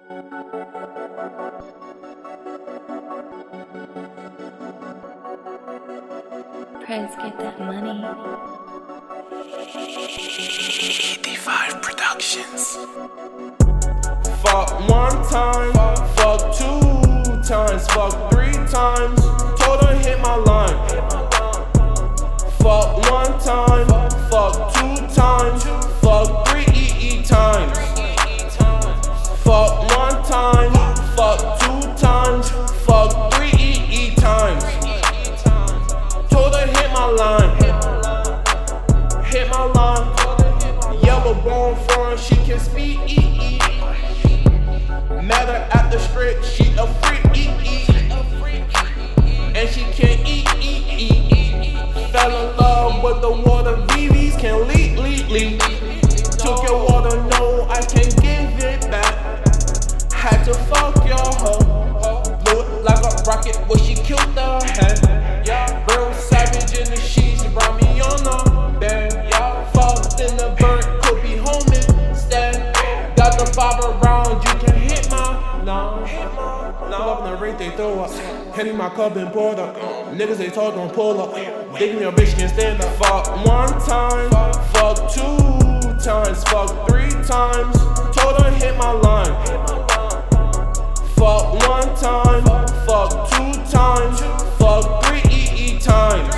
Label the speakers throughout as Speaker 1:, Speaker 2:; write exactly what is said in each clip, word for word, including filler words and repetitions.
Speaker 1: Prez, get that money.
Speaker 2: D five Productions.
Speaker 3: Fuck one time, fuck two times, fuck three times. Told her hit my line. Fuck one time, fuck two times, fuck three E E times. Fuck one time, fuck two times, fuck three E E times. Told her hit my line, hit my line. Yellow bone foreign, she can speak E E. Met her at the strip, she a freak E E. And she can't eat E E. Fell in love with the water, V Vs can leak, leak, leak. Took your water, no, I can't give it back. Had to fuck your hoe. Blew it like a rocket, but she killed the head. Yeah, real savage in the sheets, she brought me on the bed. Yeah, fucked in the burnt, could be home instead. Got the five around, you can hit my line. Pull up in the rate, they throw up. Hitting my cup and poured up. Niggas they talk, don't pull up. Digging your bitch can stand up. Fuck one time, fuck two times, fuck three times. Told her hit my line. Fuck one time, fuck two times, fuck three E E times.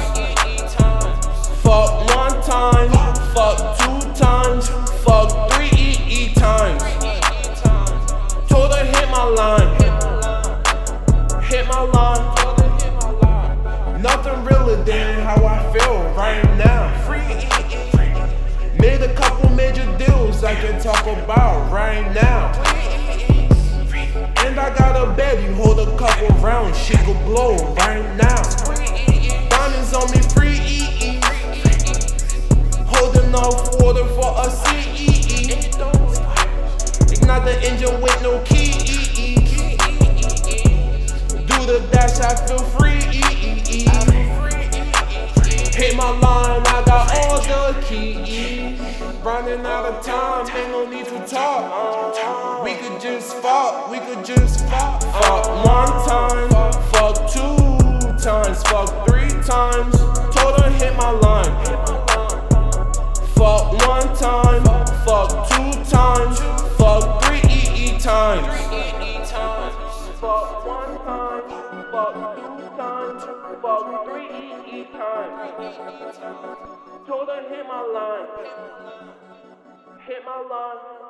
Speaker 3: Fuck one time, fuck two times, fuck three E E times. Told her hit my line, hit my line. Nothing realer than how I feel right now. Free E E. Made a couple major deals I can talk about right now. And I got a bed, you hold a couple rounds, she could blow right now. Diamonds on me, free E E. Holding off water for a C E E. Ignite the engine with no key E E. Do the dash, I feel free E E. Hit my line, I got all the keys. Running out of time, ain't no need to talk. We could just fuck, we could just fuck. Fuck one time, fuck two times, fuck three times. Told her hit my line. Fuck one time, fuck two times, fuck three E E times. Fuck one time, fuck two times, fuck three E E times. Told her hit my line, hit my line.